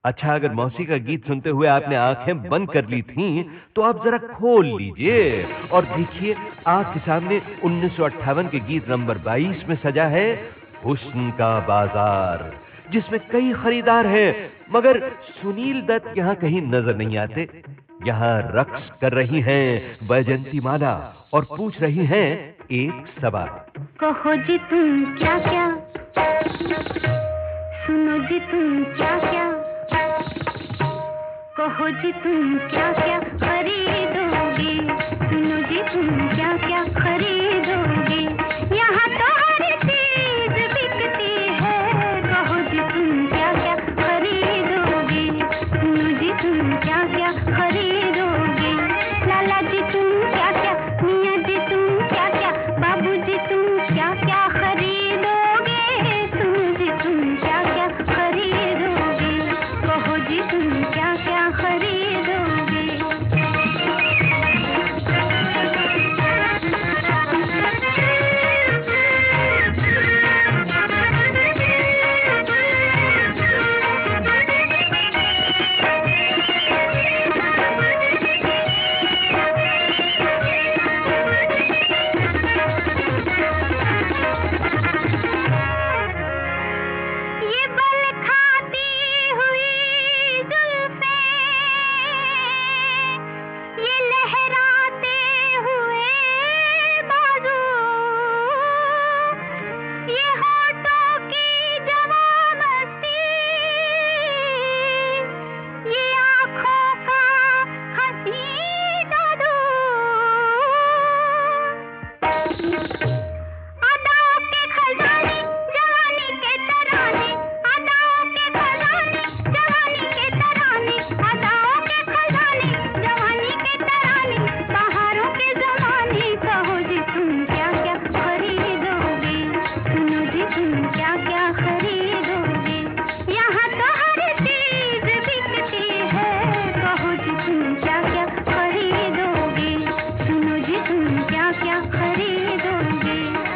अच्छा, अगर मौसी का गीत सुनते हुए आपने आंखें बंद कर ली थीं, तो आप जरा खोल लीजिए और देखिए आपके सामने 1958 के गीत नंबर 22 में सजा है हुस्न का बाजार, जिसमें कई खरीदार हैं, मगर सुनील दत्त यहाँ कहीं नजर नहीं आते। यहाँ रक्स कर रही हैं वैजयंती माला और पूछ रही हैं एक सवाल। कहो जी तुम क्या क्या, सुनो जी तुम क्या क्या, कहो जी तुम क्या क्या खरीदोगे, सुनो जी तुम क्या क्या खरीदोगे, यहाँ तो हर चीज बिकती है, कहो जी तुम क्या क्या खरीदोगे, सुनो जी तुम क्या क्या खरीदोगे, लाला जी तुम क्या क्या, मियाँ जी तुम क्या क्या, बाबू जी तुम क्या क्या खरीदोगे, सुनो जी तुम क्या क्या खरीदोगे, कहो जी तुम क्या क्या खरीदोगे। ये बल खाती हुई जुल्फें, ये लहराते हुए बाजू, ये होठों की जवां मस्ती, ये आँखों का हंसी जादू, अदाओं के खजाने जवानी के तराने, अदाओं के खजाने जवानी के तराने, अदाओं के खजाने जवानी के तराने, बहारों के ज़माने, कहो जी तुम क्या क्या खरीदोगे, सुनो जी तुम क्या क्या खरीदोगे, यहाँ तो हर चीज बिकती है, कहो जी तुम क्या क्या खरीदोगे, सुनो जी तुम क्या क्या खरीदोगे।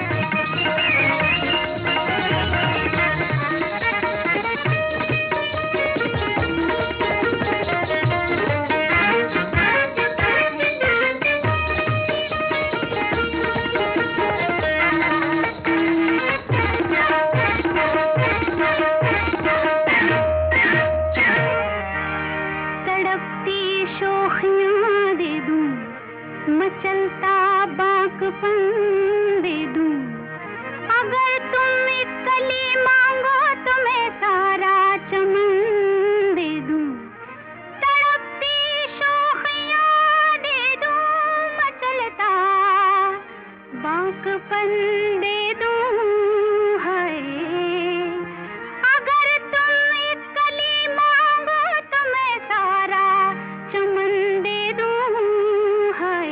तड़पती शोखियाँ दे दूं, मचलता बांकपन दे दूं, अगर तुम एक कली मांगो तो मैं सारा चमन दे दूं, तड़पती शोखियाँ दे दूं, मचलता बांकपन दे दूं, हाय, अगर तुम एक कली मांगो तो मैं सारा चमन दे दूं, हाय,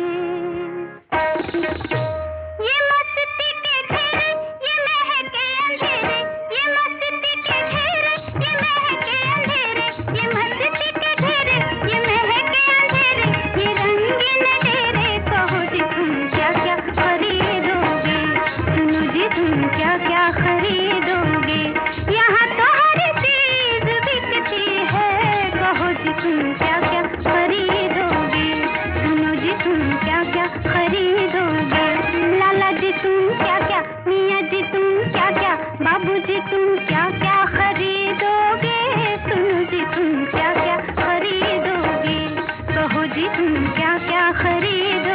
ये मस्ती के घेरे, ये महके अंधेरे, ये मस्ती के घेरे, ये महके अंधेरे, ये मस्ती के घेरे, ये महके अंधेरे, ये रंगीन डेरे, कहो जी तुम क्या क्या खरीदोगे, सुनो जी तुम क्या क्या खरीदोगे, यहाँ तो हर चीज बिकती है, कहो जी तुम क्या क्या खरीदोगे, सुनो जी तुम क्या क्या खरीदोगे, लाला जी तुम क्या क्या, मियाँ जी तुम क्या क्या, बाबू जी तुम क्या क्या खरीदोगे, सुनो जी तुम क्या क्या खरीदोगे, कहो जी तुम क्या क्या खरीदोगे।